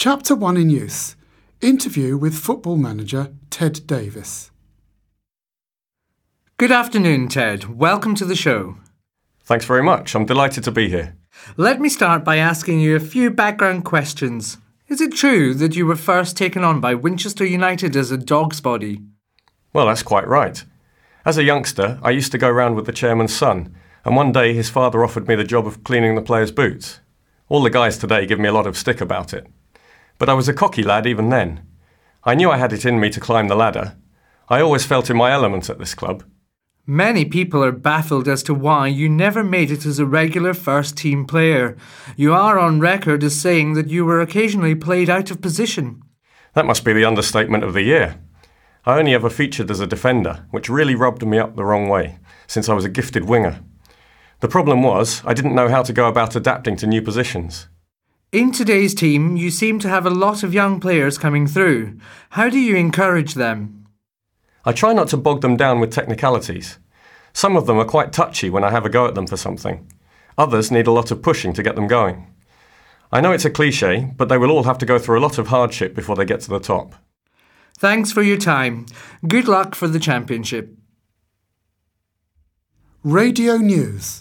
Chapter 1 in Use. Interview with football manager Ted Davis. Good afternoon, Ted. Welcome to the show. Thanks very much. I'm delighted to be here. Let me start by asking you a few background questions. Is it true that you were first taken on by Winchester United as a dog's body? Well, that's quite right. As a youngster, I used to go round with the chairman's son, and one day his father offered me the job of cleaning the players' boots. All the guys today give me a lot of stick about it. But I was a cocky lad even then. I knew I had it in me to climb the ladder. I always felt in my element at this club. Many people are baffled as to why you never made it as a regular first-team player. You are on record as saying that you were occasionally played out of position. That must be the understatement of the year. I only ever featured as a defender, which really rubbed me up the wrong way, since I was a gifted winger. The problem was, I didn't know how to go about adapting to new positions. In today's team, you seem to have a lot of young players coming through. How do you encourage them? I try not to bog them down with technicalities. Some of them are quite touchy when I have a go at them for something. Others need a lot of pushing to get them going. I know it's a cliché, but they will all have to go through a lot of hardship before they get to the top. Thanks for your time. Good luck for the championship. Radio News.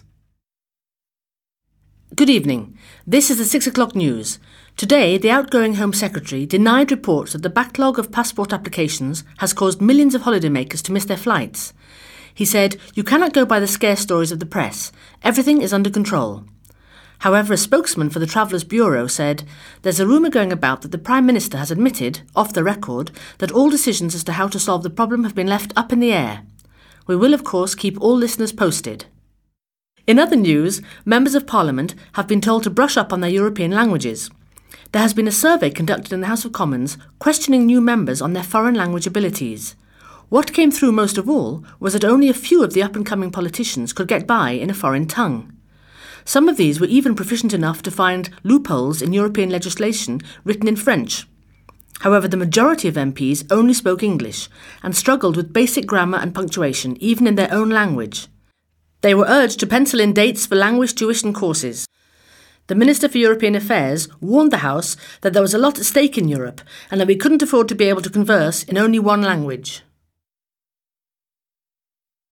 Good evening. This is the 6 o'clock news. Today, the outgoing Home Secretary denied reports that the backlog of passport applications has caused millions of holidaymakers to miss their flights. He said, "You cannot go by the scare stories of the press. Everything is under control." However, a spokesman for the Travellers Bureau said, "There's a rumour going about that the Prime Minister has admitted, off the record, that all decisions as to how to solve the problem have been left up in the air. We will, of course, keep all listeners posted." In other news, members of Parliament have been told to brush up on their European languages. There has been a survey conducted in the House of Commons questioning new members on their foreign language abilities. What came through most of all was that only a few of the up-and-coming politicians could get by in a foreign tongue. Some of these were even proficient enough to find loopholes in European legislation written in French. However, the majority of MPs only spoke English and struggled with basic grammar and punctuation, even in their own language. They were urged to pencil in dates for language tuition courses. The Minister for European Affairs warned the House that there was a lot at stake in Europe and that we couldn't afford to be able to converse in only one language.